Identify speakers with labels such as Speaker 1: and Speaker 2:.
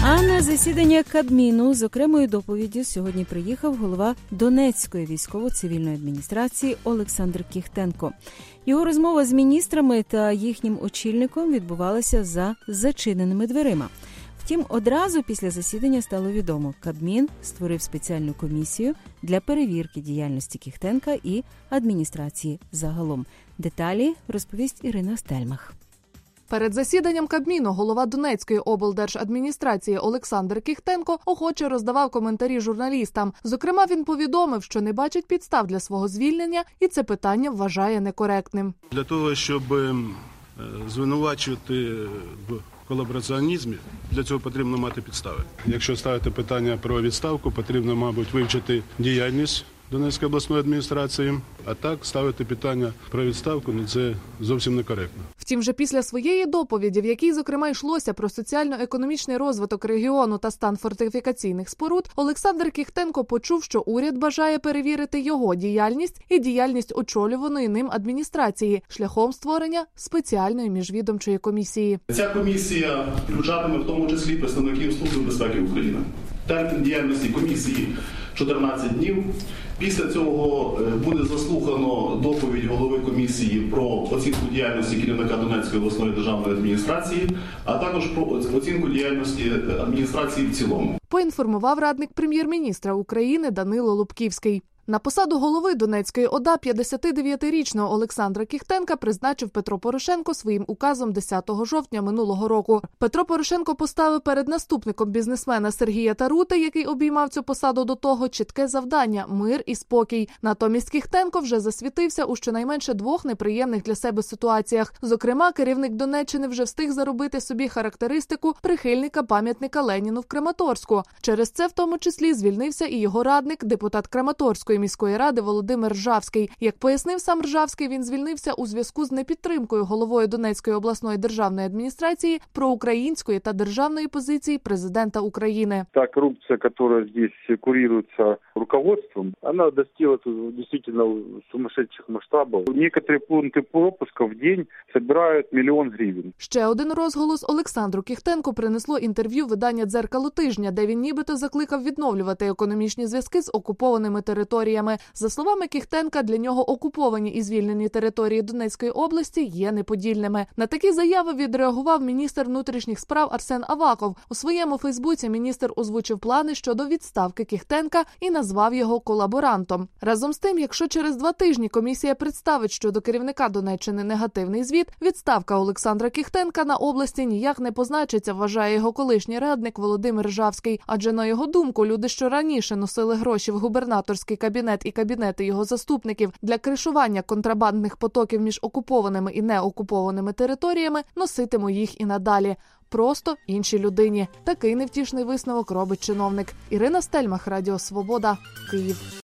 Speaker 1: А на засідання Кабміну з окремою доповіддю сьогодні приїхав голова Донецької військово-цивільної адміністрації Олександр Кіхтенко. Його розмова з міністрами та їхнім очільником відбувалася за зачиненими дверима. Втім, одразу після засідання стало відомо, Кабмін створив спеціальну комісію для перевірки діяльності Кіхтенка і адміністрації загалом. Деталі розповість Ірина Стельмах.
Speaker 2: Перед засіданням Кабміну голова Донецької облдержадміністрації Олександр Кіхтенко охоче роздавав коментарі журналістам. Зокрема, він повідомив, що не бачить підстав для свого звільнення і це питання вважає некоректним.
Speaker 3: Для того, щоб звинувачувати в колабораціонізмі, для цього потрібно мати підстави. Якщо ставити питання про відставку, потрібно, мабуть, вивчити діяльність Донецької обласної адміністрації, а так ставити питання про відставку – це зовсім некоректно.
Speaker 2: Втім, вже після своєї доповіді, в якій, зокрема, йшлося про соціально-економічний розвиток регіону та стан фортифікаційних споруд, Олександр Кіхтенко почув, що уряд бажає перевірити його діяльність і діяльність очолюваної ним адміністрації шляхом створення спеціальної міжвідомчої комісії.
Speaker 4: Ця комісія включатиме в тому числі представників Служби безпеки України. Термін діяльності комісії 14 днів. Після цього буде заслухано доповідь голови комісії про оцінку діяльності керівника Донецької обласної державної адміністрації, а також про оцінку діяльності адміністрації в цілому.
Speaker 2: Поінформував радник прем'єр-міністра України Данило Лубківський. На посаду голови Донецької ОДА 59-річного Олександра Кіхтенка призначив Петро Порошенко своїм указом 10 жовтня минулого року. Петро Порошенко поставив перед наступником бізнесмена Сергія Тарути, який обіймав цю посаду до того, чітке завдання – мир і спокій. Натомість Кіхтенко вже засвітився у щонайменше двох неприємних для себе ситуаціях. Зокрема, керівник Донеччини вже встиг заробити собі характеристику прихильника пам'ятника Леніну в Краматорську. Через це в тому числі звільнився і його радник, депутат Краматорської міської ради Володимир Ржавський. Як пояснив сам Ржавський, він звільнився у зв'язку з непідтримкою головою Донецької обласної державної адміністрації проукраїнської та державної позиції президента України.
Speaker 5: Та коррупция, которая здесь курируется руководством, она достигла действительно сумасшедших масштабов. Некоторые пункты пропуска в день собирают 1 000 000 гривен.
Speaker 2: Ще один розголос Олександру Кіхтенку принесло інтерв'ю видання «Дзеркало тижня», де він нібито закликав відновлювати економічні зв'язки з окупованими територіями. За словами Кіхтенка, для нього окуповані і звільнені території Донецької області є неподільними. На такі заяви відреагував міністр внутрішніх справ Арсен Аваков. У своєму Фейсбуці міністр озвучив плани щодо відставки Кіхтенка і назвав його колаборантом. Разом з тим, якщо через 2 тижні комісія представить щодо керівника Донеччини негативний звіт, відставка Олександра Кіхтенка на області ніяк не позначиться, вважає його колишній радник Володимир Ржавський. Адже, на його думку, люди, що раніше носили гроші в губернаторський кабінет і кабінети його заступників для кришування контрабандних потоків між окупованими і неокупованими територіями, носитимуть їх і надалі. Просто іншій людині. Такий невтішний висновок робить чиновник. Ірина Стельмах, Радіо Свобода, Київ.